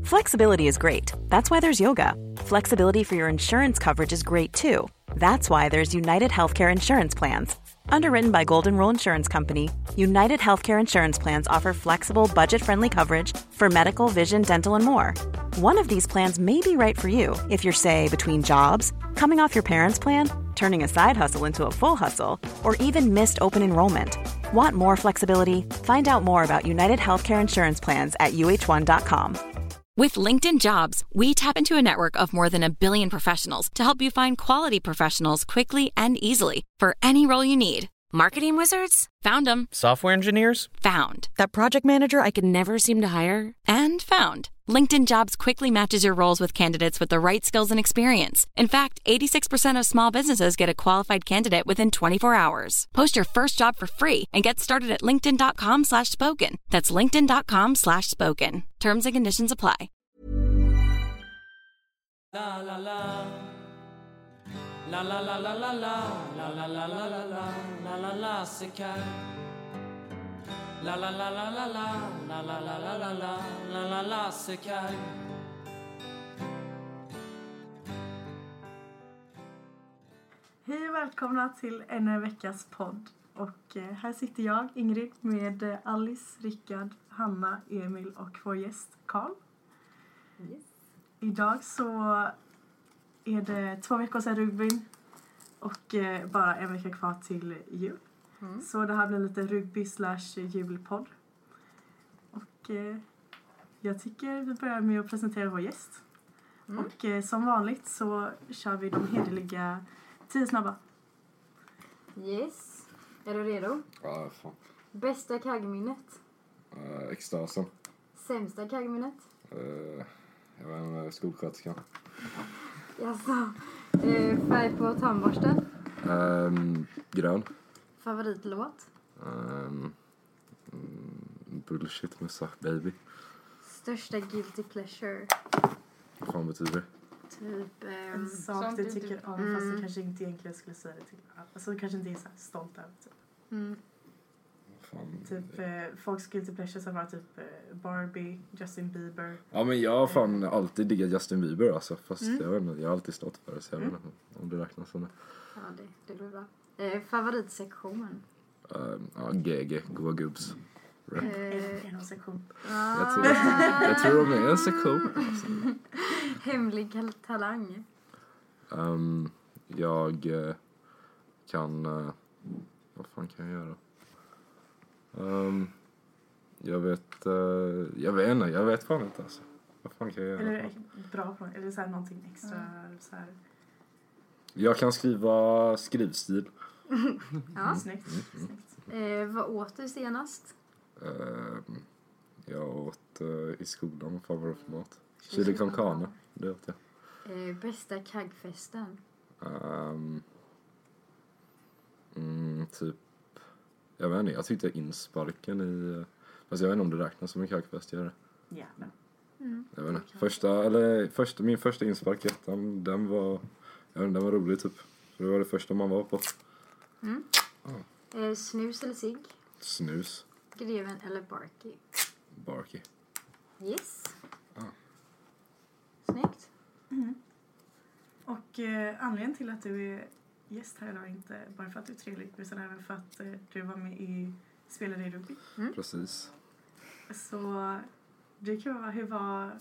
Flexibility is great. That's why there's yoga. Flexibility for your insurance coverage is great too. That's why there's United Healthcare Insurance Plans. Underwritten by Golden Rule Insurance Company, United Healthcare Insurance Plans offer flexible, budget-friendly coverage for medical, vision, dental, and more. One of these plans may be right for you if you're, say, between jobs, coming off your parents' plan, turning a side hustle into a full hustle, or even missed open enrollment. Want more flexibility? Find out more about United Healthcare Insurance Plans at uh1.com. With LinkedIn Jobs, we tap into a network of more than 1 billion professionals to help you find quality professionals quickly and easily for any role you need. Marketing wizards? Found them. Software engineers? Found. That project manager I could never seem to hire? And found. LinkedIn Jobs quickly matches your roles with candidates with the right skills and experience. In fact, 86% of small businesses get a qualified candidate within 24 hours. Post your first job for free and get started at linkedin.com/spoken. That's linkedin.com/spoken. Terms and conditions apply. La la la. La la la la la la. La la la la la la. La la la sekar. La la la la la la. La la la la la la. La la la sekar. Hej och välkomna till ännu en veckas podd. Och här sitter jag, Ingrid, med Alice, Rickard, Hanna, Emil och vår gäst Karl. Yes. Idag så är det 2 veckor sedan rugbyn och bara en vecka kvar till jul. Så det här blir lite rugby/julpodd. Och jag tycker vi börjar med att presentera vår gäst. Och som vanligt så kör vi de hederliga 10 snabba. Yes. Är du redo? Ja, fan. Bästa kaggminnet? Extasen. Sämsta kaggminnet? Jag vet inte, skolsköterskan. Jaså. Färg på tandborsten? Grön. Favoritlåt? Bullshit med Suck Baby. Största guilty pleasure? Vad fan betyder det? Typ... En sak du tycker om fast du kanske inte egentligen skulle säga det till. Alltså du kanske inte är så här stolt över typ. Fan. Typ folks guilty pleasures har varit typ Barbie, Justin Bieber. Ja, men jag har fan alltid diggat Justin Bieber alltså. Fast jag vet inte, jag har alltid stått för det. Så jag vet inte om det räknas som det. Ja, det blir bra. Favoritsektionen? Ja, GG, Goa Gubbs. En sektion. Jag tror de är en sektion. Alltså. Hemlig talang? Jag kan... vad fan kan jag göra? Jag vet fan inte alltså. Vad fan kan jag göra? Eller bra på, eller så här någonting extra så här. Jag kan skriva skrivstil. Ja. Snyggt. Vad åt du senast? Jag åt i skolan. Vad fan var det för mat? Chili con carne. Det åt jag. Bästa kaggfesten? Typ... Jag vet inte, jag tyckte insparken i... Fast jag vet inte om det räknas som en kaggfest, gör det? Ja, men. Jag vet inte. Min första inspark i ettan, den var rolig typ. För det var det första man var på. Snus eller cigg? Snus. Greven eller Barky? Barky. Yes. Snyggt. Och anledningen till att du är gäst här idag, inte bara för att du är trevlig utan även för att du var med i spelade i rugby. Precis. Så det kan vara, hur har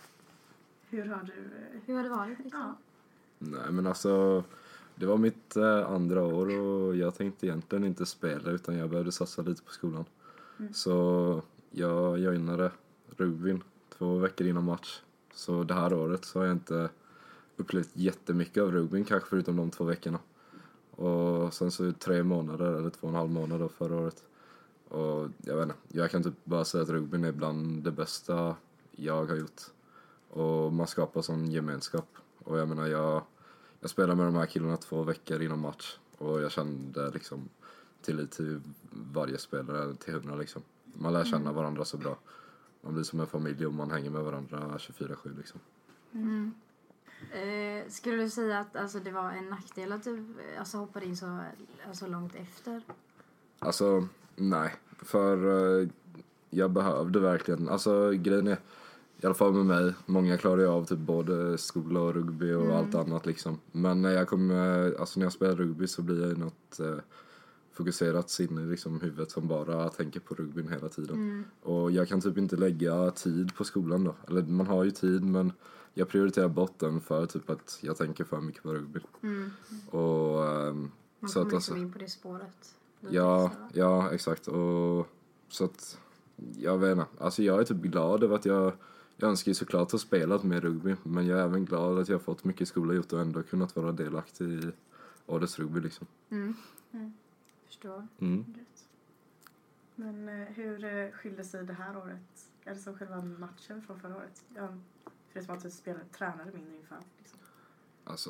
det varit liksom? Ja. Nej men alltså, det var mitt andra år och jag tänkte egentligen inte spela utan jag behövde satsa lite på skolan. Så jag joinade rugbyn 2 veckor innan match. Så det här året så har jag inte upplevt jättemycket av rugbyn, kanske förutom de 2 veckorna. Och sen så 3 månader eller 2,5 månader förra året. Och jag vet inte, jag kan typ bara säga att rugbyn är bland det bästa jag har gjort. Och man skapar sån gemenskap. Och jag menar, jag spelade med de här killarna 2 veckor innan match. Och jag kände liksom tillit till varje spelare till 100 liksom. Man lär känna varandra så bra. Man blir som en familj och man hänger med varandra 24/7 liksom. Skulle du säga att alltså, det var en nackdel att du hoppade in så långt efter? Alltså, nej. För jag behövde verkligen... Alltså, grejen är... i alla fall med mig, många klarar ju av typ både skola och rugby och allt annat liksom. Men när jag spelar rugby så blir jag ju något fokuserat sinne liksom huvudet som bara tänker på rugbyn hela tiden. Och jag kan typ inte lägga tid på skolan då. Eller man har ju tid, men jag prioriterar bort den för typ att jag tänker för mycket på rugby. Och Man så kommer att liksom in på det spåret. ja, exakt. Och så att jag vet inte. Alltså jag är typ glad över att jag önskar ju såklart att ha spelat med rugby, men jag är även glad att jag har fått mycket skola gjort och ändå kunnat vara delaktig i årets rugby liksom. Förstår. Men hur skilde sig det här året, eller som själva matchen från förra året? Förutom att du tränade mindre inför. Liksom. Alltså,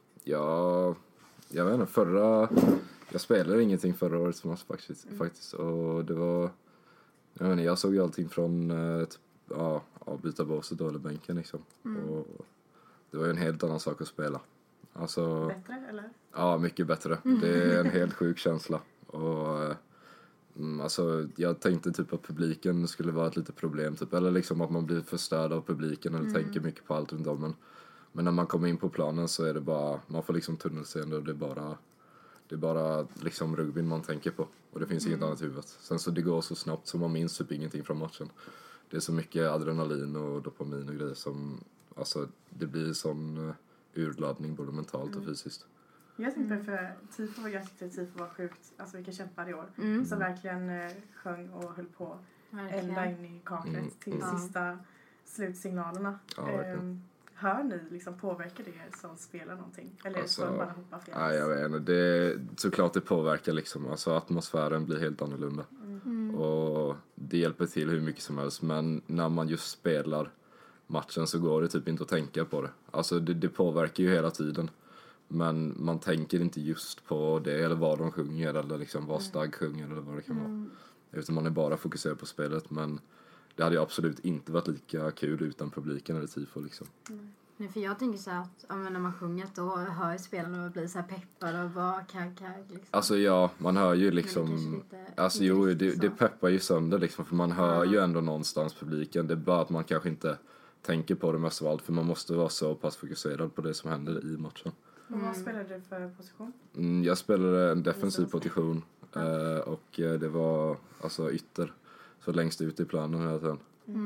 jag vet inte, jag spelade ingenting förra året som faktiskt. Och det var, jag såg ju allting från avbytarbåset då, eller bänken liksom. Och det var ju en helt annan sak att spela. Alltså, bättre, eller? Ja, mycket bättre. Det är en helt sjuk känsla. Och alltså, jag tänkte typ att publiken skulle vara ett litet problem typ. Eller liksom att man blir förstörd av publiken eller tänker mycket på allt runt om. Men när man kommer in på planen så är det bara, man får liksom tunnelseende och det är bara liksom rugbyn man tänker på. Och det finns inget annat i huvudet. Sen så det går så snabbt så man minns typ ingenting från matchen. Det är så mycket adrenalin och dopamin och grejer som, alltså det blir sån urladdning både mentalt och fysiskt. Jag tänkte för tifo var sjukt, alltså vilka kämpar i år. Som verkligen sjöng och höll på ända in i kaklet till sista slutsignalerna. Hör ni liksom, påverkar det som spelar någonting? Eller alltså, är det bara hoppa fel? Nej, jag vet inte. Såklart det påverkar liksom. Alltså atmosfären blir helt annorlunda. Och det hjälper till hur mycket som helst. Men när man just spelar matchen så går det typ inte att tänka på det. Alltså det påverkar ju hela tiden. Men man tänker inte just på det eller vad de sjunger eller liksom vad Stagg sjunger eller vad det kan vara. Utan man är bara fokuserad på spelet. Men det hade ju absolut inte varit lika kul utan publiken eller tifo liksom. Nej, för jag tänker så här att när man sjunger då hör spelarna och blir så här peppar och bara kagg liksom. Alltså ja, man hör ju liksom, alltså jo, det peppar ju sönder liksom, för man hör ju ändå någonstans publiken. Det är bara att man kanske inte tänker på det mest av allt, för man måste vara så pass fokuserad på det som händer i matchen. Och vad spelade du för position? Jag spelade en defensiv position och det var alltså ytter, så längst ut i planen hela tiden.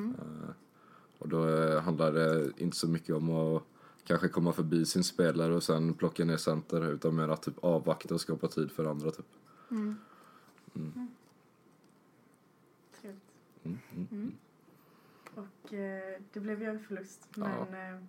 Och då handlar det inte så mycket om att kanske komma förbi sin spelare och sen plocka ner center, utan mer att typ avvakta och skapa tid för andra typ. Trevligt. Och det blev ju en förlust, men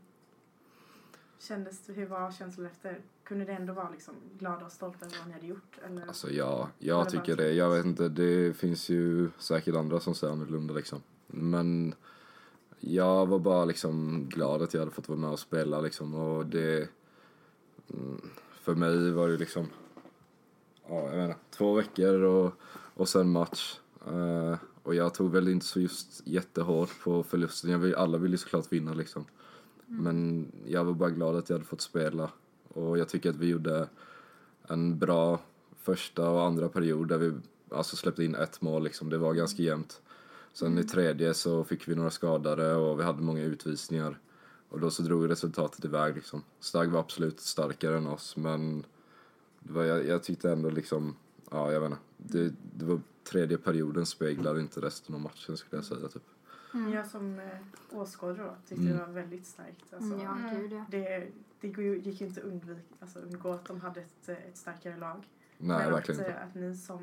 hur var känslan efter? Kunde det ändå vara liksom glada och stolta över vad ni hade gjort? Eller? Alltså jag tycker det. Jag vet inte, det finns ju säkert andra som säger annorlunda liksom. Men jag var bara liksom glad att jag hade fått vara med och spela liksom. Och det, för mig var det liksom, jag menar, 2 veckor och sen match. Och jag tog väl inte så just jättehårt på förlusten. Alla ville såklart vinna liksom. Men jag var bara glad att jag hade fått spela. Och jag tycker att vi gjorde en bra första och andra period där vi alltså släppte in 1 mål liksom. Det var ganska jämnt. Sen i tredje så fick vi några skadade och vi hade många utvisningar. Och då så drog resultatet iväg liksom. Stagg var absolut starkare än oss, men det var, jag tyckte ändå liksom, jag vet inte. Det var tredje perioden speglade inte resten av matchen, skulle jag säga typ. Jag som åskådare då tyckte det var väldigt starkt. Alltså, det gick ju inte undgå att de hade ett starkare lag. Nej, men verkligen inte. Att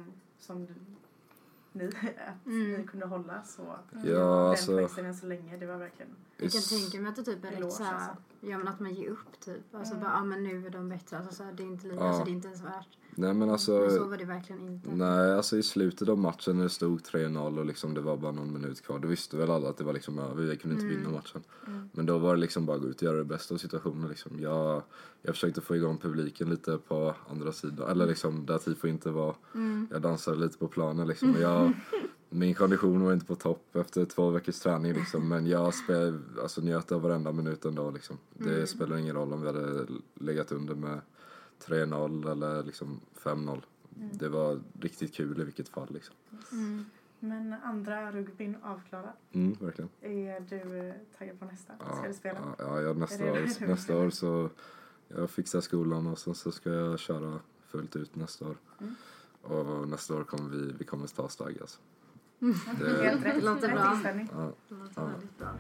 ni kunde hålla så alltså, den så länge, det var verkligen. Jag kan tänka mig att det typ är lite såhär, alltså. men att man ger upp typ. Alltså bara, men nu är de bättre. Alltså såhär, det är inte lika, alltså det är inte ens värt. Nej, men alltså, men så var det verkligen inte. Nej, alltså i slutet av matchen när det stod 3-0 och liksom det var bara någon minut kvar, då visste väl alla att det var liksom över, vi kunde inte vinna matchen. Men då var det liksom bara att gå ut och göra det bästa av situationen liksom. Jag försökte få igång publiken lite på andra sidan, eller liksom där tifo inte var. Jag dansade lite på planen liksom, och min kondition var inte på topp efter 2 veckors träning liksom, men jag njöt av varenda minut ändå liksom. Det spelar ingen roll om vi hade legat under med 3-0 eller liksom 5-0. Det var riktigt kul i vilket fall liksom. Men andra rugbyn avklarad. Verkligen. Är du taggad på nästa? Ska du spela? Ja, nästa år så jag fixar skolan och sen så ska jag köra fullt ut nästa år. Och nästa år kommer vi kommer ta stag alltså. Helt rätt. Det låter bra. Ja. Det låter väldigt bra.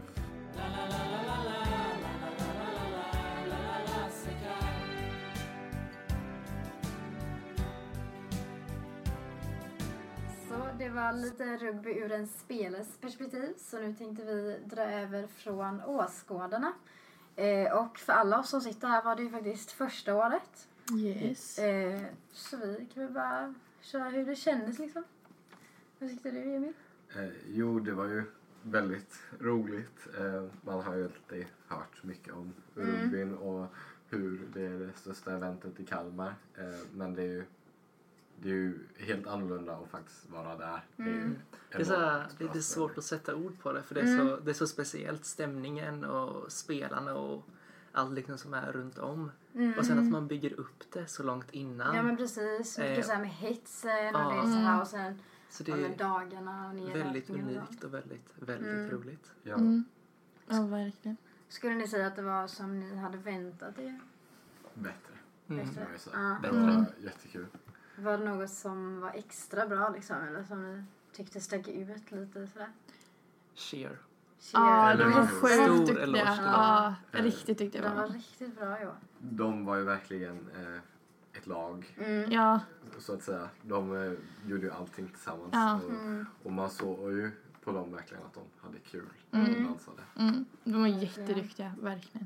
Det var lite rugby ur en spelares perspektiv, så nu tänkte vi dra över från åskådarna. Och för alla oss som sitter här var det ju faktiskt första året. Yes. Så vi kan väl bara köra hur det kändes liksom. Vad tyckte du, Emil? Jo, det var ju väldigt roligt. Man har ju alltid hört mycket om rugbyn och hur det är det största eventet i Kalmar. Men det är ju helt annorlunda att faktiskt vara där. Det är lite svårt att sätta ord på det, för det är så speciellt, stämningen och spelarna och allt liksom som är runt om. Och sen att man bygger upp det så långt innan. Ja, men precis. Mycket så här med hetsen och det är så här, och sen så det är dagarna och väldigt unikt och väldigt, väldigt roligt. Ja, verkligen. Skulle ni säga att det var som ni hade väntat er? Bättre. Bättre. Det var jättekul. Var det något som var extra bra liksom, eller som ni tyckte stack ut lite sådär? Cheer. Ja, de var Stor sjukt duktiga. eloge. Ja, riktigt duktiga. De var riktigt bra, ja. De var ju verkligen ett lag, Ja. så att säga. De gjorde ju allting tillsammans. Ja. Och man såg ju på dem verkligen att de hade kul och dansade. De var jätteduktiga, verkligen.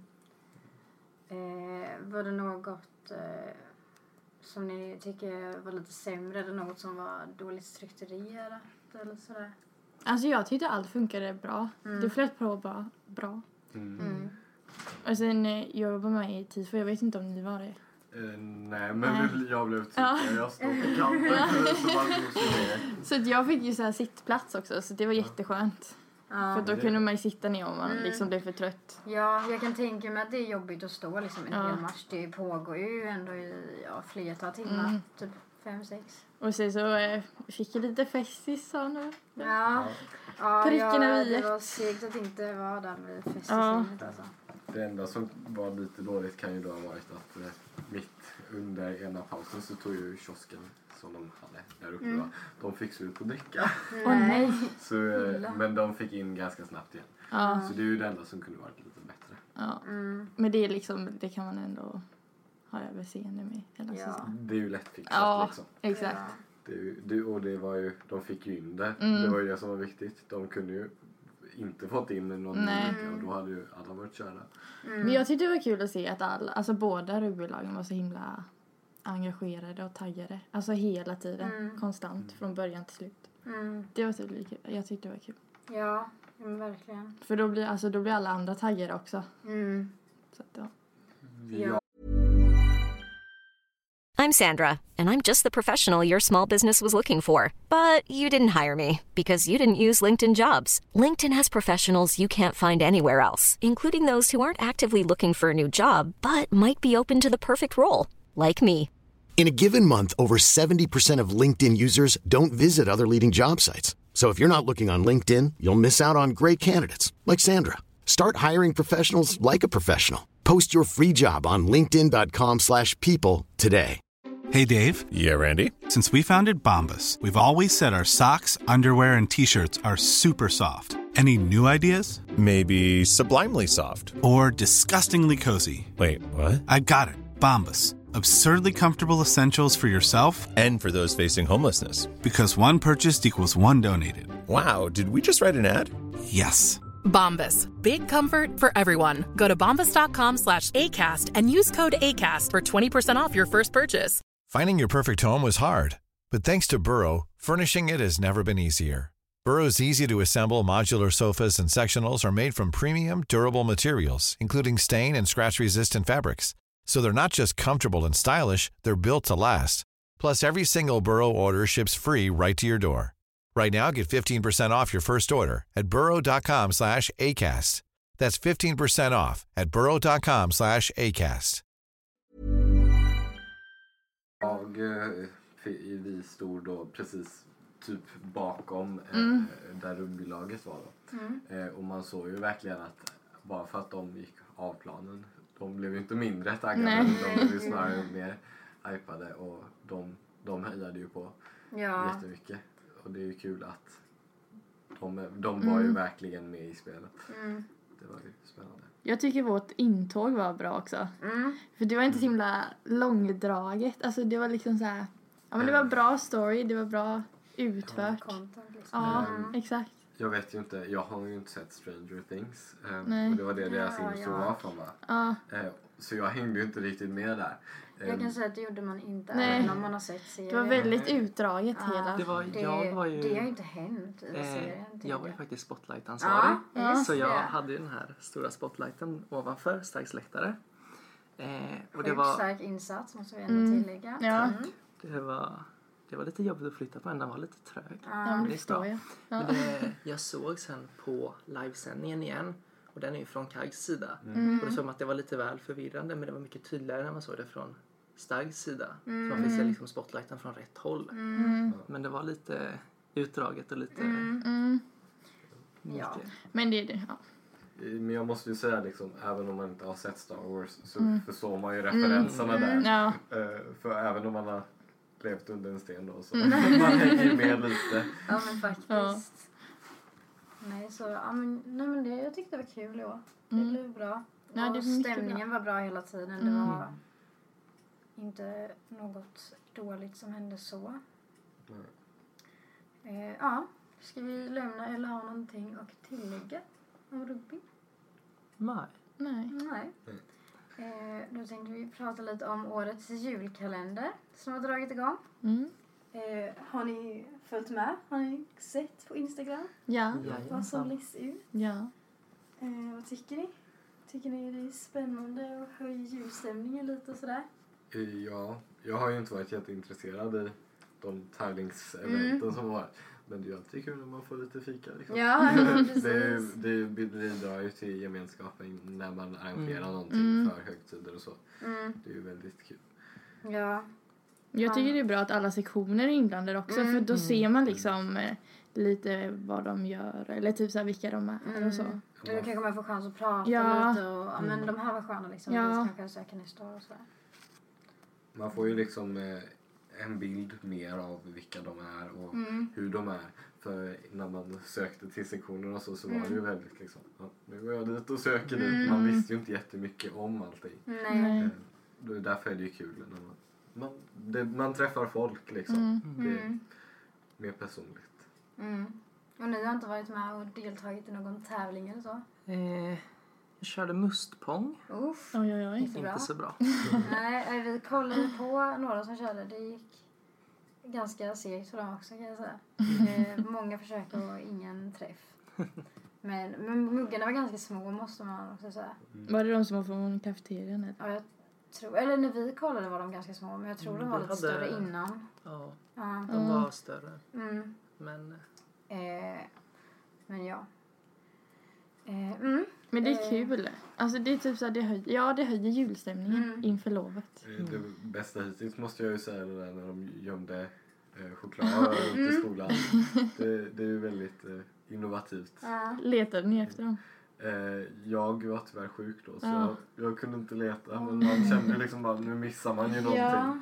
Var det något som ni tycker var lite sämre, eller något som var dåligt strukturerat eller sådär? Alltså jag tyckte allt funkade bra. Det flöt på bra. Och sen jag var med i TIFO, jag vet inte om ni var det. Nej, men jag blev typ jag stod på kanten så man så att jag fick ju så här sittplats också, så det var jätteskönt. För då kunde man ju sitta ner om man liksom blev för trött. Ja, jag kan tänka mig att det är jobbigt att stå liksom en hel match. Det pågår ju ändå i flera timmar, typ 5-6. Och sen så fick jag lite festis, sa nu. Ja, det var segt att inte vara där med festisinnet alltså. Det enda som var lite dåligt kan ju då ha varit att mitt under ena pausen så tog ju kiosken som de hade där uppe då. De fick slut på dricka. Nej. Så, men de fick in ganska snabbt igen. Så det är ju det enda som kunde varit lite bättre. Ja. Men det är liksom, det kan man ändå ha överseende med hela säsongen. Det är ju lättfixat liksom. Exakt. Och det var ju, de fick ju in det. Det var ju det som var viktigt. De kunde ju inte fått in någon dricka och då hade ju alla varit körda. Men jag tyckte det var kul att se att båda rugbylagen var så himla engagerade och taggade. Alltså hela tiden, konstant, från början till slut. Det var tydligt kul. Jag tyckte det var kul. Ja, men verkligen. För då blir alla andra taggade också. Så att, Ja. I'm Sandra, and I'm just the professional your small business was looking for. But you didn't hire me because you didn't use LinkedIn Jobs. LinkedIn has professionals you can't find anywhere else, including those who aren't actively looking for a new job, but might be open to the perfect role, like me. In a given month, over 70% of LinkedIn users don't visit other leading job sites. So if you're not looking on LinkedIn, you'll miss out on great candidates, like Sandra. Start hiring professionals like a professional. Post your free job on linkedin.com/people today. Hey, Dave. Yeah, Randy. Since we founded Bombas, we've always said our socks, underwear, and T-shirts are super soft. Any new ideas? Maybe sublimely soft. Or disgustingly cozy. Wait, what? I got it. Bombas. Absurdly comfortable essentials for yourself and for those facing homelessness. Because one purchased equals one donated. Wow, did we just write an ad? Yes. Bombas. Big comfort for everyone. Go to bombas.com/ACAST and use code ACAST for 20% off your first purchase. Finding your perfect home was hard, but thanks to Burrow, furnishing it has never been easier. Burrow's easy-to-assemble modular sofas and sectionals are made from premium, durable materials, including stain and scratch-resistant fabrics. So they're not just comfortable and stylish, they're built to last. Plus, every single Burrow order ships free right to your door. Right now, get 15% off your first order at burrow.com/ACAST. That's 15% off at burrow.com/ACAST. Vi stod då precis typ bakom där rugbylaget var då. Och man såg ju verkligen att bara för att de gick av planen, de blev ju inte mindre taggade, de blev ju snarare mer hypade och de höjade ju på jättemycket. Och det är ju kul att de var ju verkligen med i spelet. Det var ju spännande. Jag tycker vårt intåg var bra också. För det var inte så himla långdraget. Alltså det var liksom så här. Ja, men det var bra story, det var bra utfört. Ja, exakt. Jag vet ju inte, jag har ju inte sett Stranger Things. Och det var deras intro var från, va? Så jag hängde ju inte riktigt med där. Jag kan säga att det gjorde man inte även om man har sett serien. Det var väldigt utdraget hela. Det har ju inte hänt i serien. Jag var ju faktiskt spotlight-ansvarig. Så jag hade ju den här stora spotlighten ovanför Starks läktare. Och det var stark insats måste vi ändå tillägga. Ja. Det var lite jobbigt att flytta på, den var lite trög. Ja, det förstår jag. Men jag såg sen på livesändningen igen, och den är ju från Kags sida. Och det såg man att det var lite väl förvirrande, men det var mycket tydligare när man såg det från Starks sida. Så man fick se liksom spotlighten från rätt håll. Men det var lite utdraget och lite mycket. Men det är det, Men jag måste ju säga liksom, även om man inte har sett Star Wars så förstår man ju referenserna där. För även om man har levt under en sten då, så man hänger med lite. Ja, men faktiskt. Nej, så men det, jag tyckte det var kul i år. Det blev bra. Och stämningen var bra hela tiden. Det var inte något dåligt som hände så. Ska vi lämna eller ha någonting att tillägga om rugby? Nej. Då tänkte vi prata lite om årets julkalender som har dragit igång. Har ni följt med? Har ni sett på Instagram? Ja. Vad som läggs ut? Ja. Vad tycker ni? Tycker ni det är spännande att höja julstämningen lite och sådär? Ja, jag har ju inte varit jätteintresserad i de tävlingseventen som var. Men det är ju alltid kul när man får lite fika. Liksom. Ja, precis. det bidrar ju till gemenskapen när man arrangerar någonting för högtider och så. Det är ju väldigt kul. Ja. Jag tycker det är bra att alla sektioner är inblandade också. För då ser man liksom lite vad de gör. Eller typ så här vilka de är och så. Då kanske man får chans att prata lite. Och, men de här var sköna liksom. Vi kanske söker nästa år och så. Man får ju liksom en bild mer av vilka de är och hur de är. För när man sökte till sektionerna så var det ju väldigt liksom, nu går jag dit och söker dit. Man visste ju inte jättemycket om allting. Nej. Därför är det ju kul när man träffar folk liksom. Det är mer personligt. Och ni har inte varit med och deltagit i någon tävling eller så? Jag körde mustpong. Oj. Inte så bra. Nej, vi kollade på några som körde. Det gick ganska segt för dem också kan jag säga. Många försök och ingen träff. Men muggarna var ganska små måste man också säga. Var det de som var från kafeterian? Eller? Ja, jag tror, eller när vi kollade var de ganska små. Men jag tror de var lite större innan. Ja, de var större. Men ja. Men det är kul. Alltså det är typ så här, det höjer julstämningen inför lovet. Det bästa hittills måste jag ju säga det där när de gömde choklad i skolan. Det är ju väldigt innovativt. Letade ni efter dem? Jag var tyvärr sjuk då så jag kunde inte leta. Men man kände liksom bara, nu missar man ju någonting.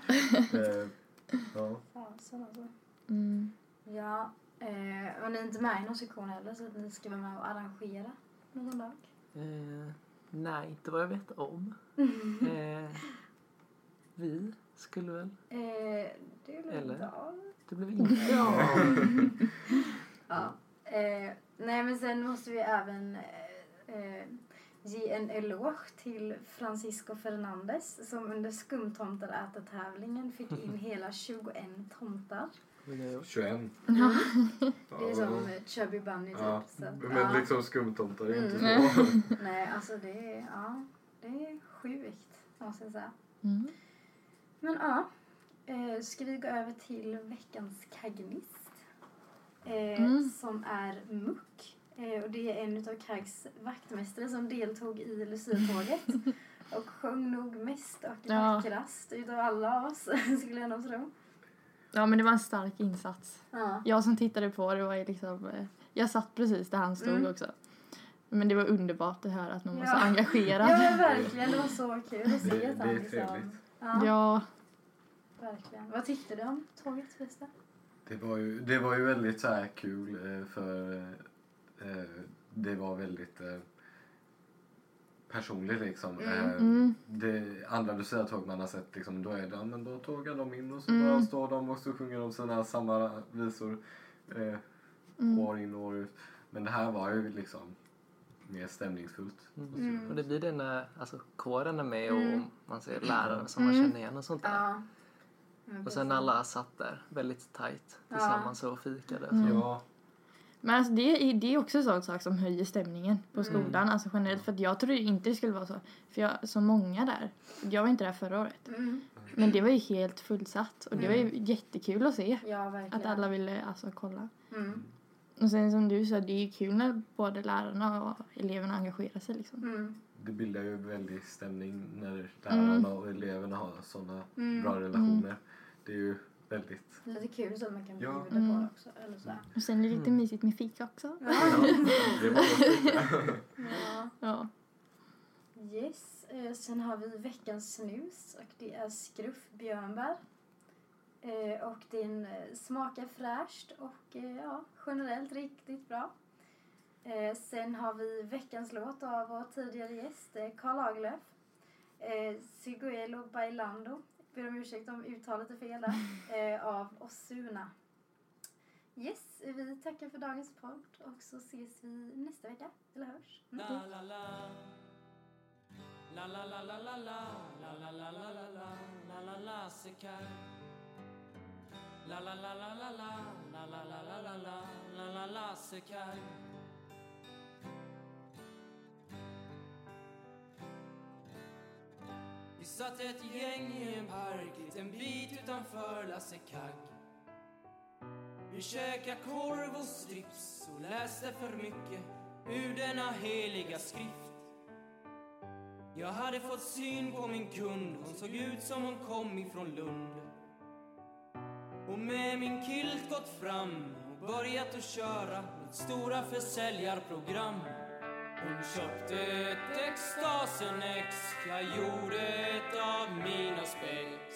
Ja, och ni är inte med i någon sektion heller så att ni ska vara med och arrangera någon dag? Nej, inte vad jag vet om. Vi skulle väl? Det blev bra. Det blev inte bra. Nej, men sen måste vi även ge en eloge till Francisco Fernandes som under skumtomtar-ätartävlingen fick in hela 21 tomtar. 21. Det är som Chubby Bunny typ. Ja. Så att, men liksom skumtomtar är inte så. Nej, alltså det är sjukt måste jag säga. Men ska vi gå över till veckans kaggmist som är Muck. Och det är en av Kags vaktmästare som deltog i Lucia-tåget och sjöng nog mest och vackrast utav alla oss skulle jag nog tro. Ja, men det var en stark insats. Ja. Jag som tittade på det var ju liksom... Jag satt precis där han stod också. Men det var underbart att höra att någon var så engagerad. Ja, men verkligen. Det var så kul att se att han är trevligt. Ja. Verkligen. Vad tyckte du om tåget förresten? Det var ju väldigt så här kul för det var väldigt personligt liksom. Det andra Lucia-tåg man har sett liksom, då är det, men då tågar de in och så bara står de och så sjunger de sina samma visor år in och år ut. Men det här var ju liksom mer stämningsfullt. Och det blir det när kåren är med och man ser lärare som man känner igen och sånt där. Ja. Och sen alla satt där väldigt tajt tillsammans och fikade. Ja. Men alltså det är också en sån sak som höjer stämningen på skolan. Alltså generellt, för att jag trodde inte det skulle vara så. För jag så många där. Jag var inte där förra året. Men det var ju helt fullsatt. Och det var ju jättekul att se. Ja, verkligen. Att alla ville kolla. Och sen som du sa, det är ju kul när både lärarna och eleverna engagerar sig liksom. Det bildar ju väldigt stämning när lärarna och eleverna har sådana bra relationer. Det är ju väldigt... Lite kul så att man kan bjuda på det också. Eller så. Och sen är det lite mysigt med fika också. Ja, det var fika. Ja. Yes. Sen har vi veckans snus och det är skruff björnbär. Och den smakar fräscht och generellt riktigt bra. Sen har vi veckans låt av vår tidigare gäst Karl Lagerlöf. Siguelo Bailando. Ber om ursäkt om uttalet är fel där. Av Osuna. Yes, vi tackar för dagens podd och så ses vi nästa vecka. Eller hörs. La la la la la la la la la la la la la la la la sekar. La la la la la la la la la la la la la la sekar. Vi satt ett gäng i en park en bit utanför Lassekagg. Vi käkade korv och strips och läste för mycket ur denna heliga skrift. Jag hade fått syn på min kund, hon såg ut som hon kom ifrån Lund. Och med min kilt gått fram och börjat att köra mitt stora försäljarprogram. Hon köpte ett Extasen X, jag gjorde ett av mina spex.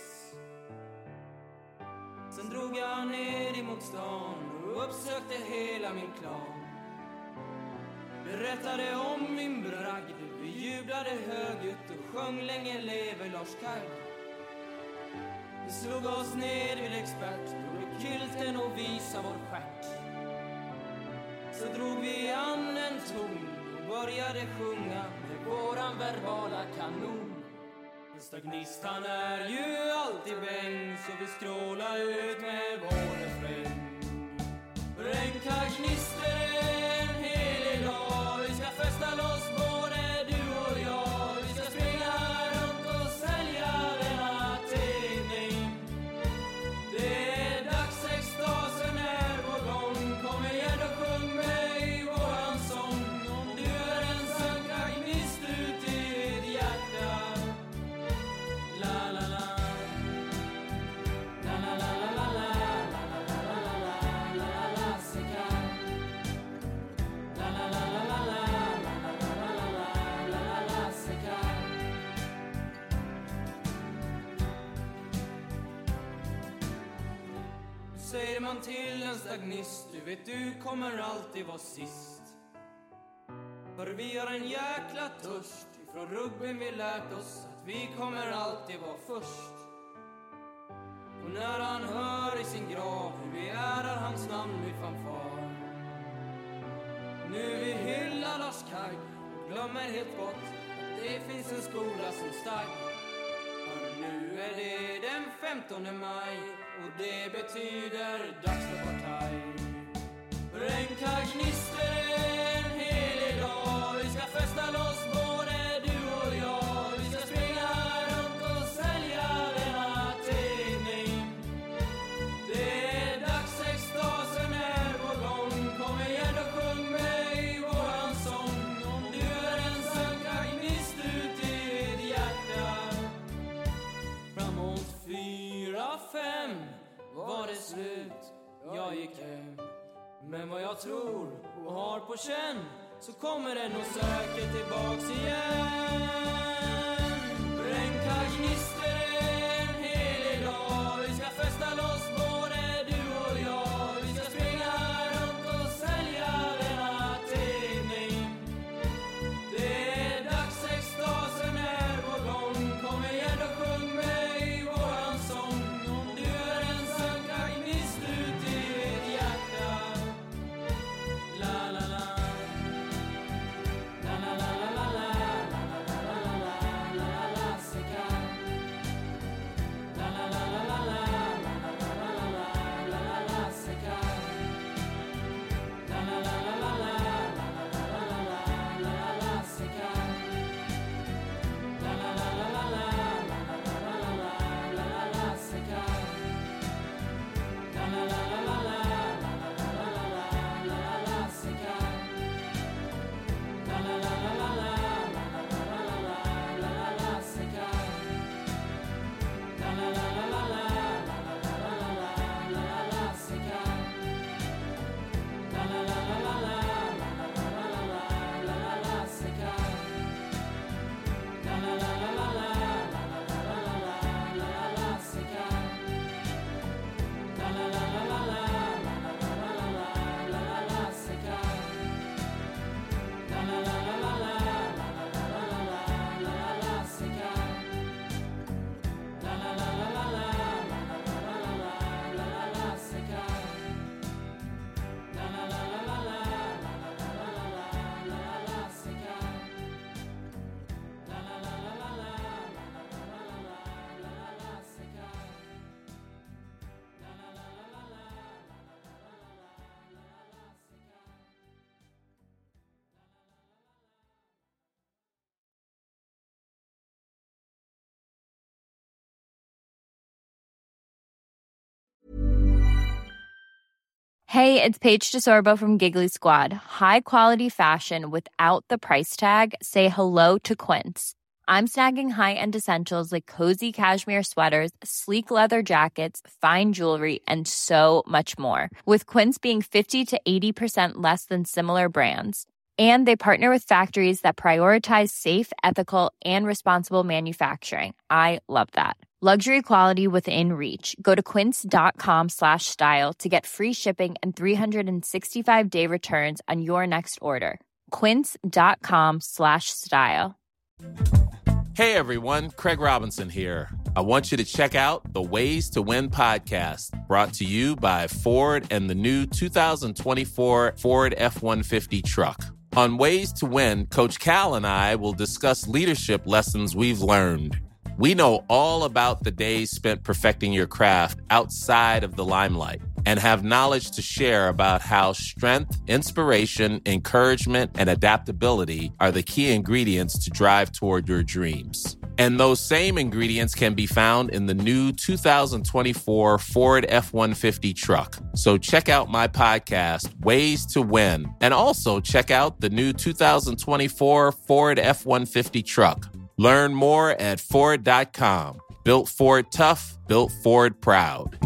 Sen drog jag ner emot stan och uppsökte hela min klan. Berättade om min bragd, vi jublade högljutt och sjöng länge lever Lars Kagg. Vi slog oss ner vid expert, drog kilten och visa vår stjärt. Så drog vi an en ton och började sjunga med våran verbala kanon. En stagnist han är ju alltid bäng, så vi skrålar ut med vår refräng. Brännkaggnister är en helig dag, vi ska festa loss både du och jag. Vi ska springa runt och sälja denna tidning. Det är dags, extasen är på gång, kom igen och sjung med i våran sång. Om du är en sankagnist ut i ditt hjärta. La la la, la la la la la la la la la la la la la sekar. La la la la la la la la la la la la la sekar. Säger man till en stagnist, du vet du kommer alltid vara sist. För vi har en jäkla törst, ifrån rugbyn vi lärt oss att vi kommer alltid vara först. Och när han hör i sin grav hur vi ärar hans namn i fanfar. Nu vi hyllar Lars Kagg och glömmer helt bort att det finns en skola som stagg. För nu är det den 15 maj och det betyder dags för partaj. Brännkaggnister är en helig dag, vi ska festa loss både du och jag. Vi ska springa runt och sälja denna tidning. Det är dags, extasen är på gång, kom igen och sjung med i våran sång. Om du är en sankagnist ut i ditt hjärta. Framåt 4, 5, var det slut. Jag gick hem. Men vad jag tror och har på känn, så kommer den och söker tillbaks igen. Brännkaggnister en helig dag. Vi ska festa loss både du och jag. Vi ska springa runt och sälja denna tidning. Det är dags, extasen är på gång. Kom igen och sjung med i våran sång. Om du är en sökargnist ut i ditt hjärta. La la la. La la la la la la. La la la la la la la. Sika. La la la la la la. La la la la la la la la. Sika. La la la la la la. La la la la la la la la. Sika. La la la la la la. La la la la la la la la. Sika. La la la la la la. La la la la la la la. Sika. La la la la la la. La la la la la la la. Sika. La la la la la la. La la la la la la la. Sika. La la la la la la. La la la la la la la. Sika. La la la la la la. La la la la la la. Sika. La la la la la la. La la la la la la. Sika. La la la la la la. La la la la la la. Sika. La la la la la la. La la la la la la. Sika. La la la la la la. La la la la la la. Sika. La la la la la la. La la la la la la. Sika. La la la la la la. Hey, it's Paige DeSorbo from Giggly Squad. High quality fashion without the price tag. Say hello to Quince. I'm snagging high-end essentials like cozy cashmere sweaters, sleek leather jackets, fine jewelry, and so much more. With Quince being 50 to 80% less than similar brands. And they partner with factories that prioritize safe, ethical, and responsible manufacturing. I love that. Luxury quality within reach. Go to quince.com/style to get free shipping and 365-day returns on your next order. Quince.com/style. Hey everyone, Craig Robinson here. I want you to check out the Ways to Win podcast, brought to you by Ford and the new 2024 Ford F-150 truck. On Ways to Win, Coach Cal and I will discuss leadership lessons we've learned. We know all about the days spent perfecting your craft outside of the limelight and have knowledge to share about how strength, inspiration, encouragement, and adaptability are the key ingredients to drive toward your dreams. And those same ingredients can be found in the new 2024 Ford F-150 truck. So check out my podcast, Ways to Win, and also check out the new 2024 Ford F-150 truck. Learn more at Ford.com. Built Ford tough, built Ford proud.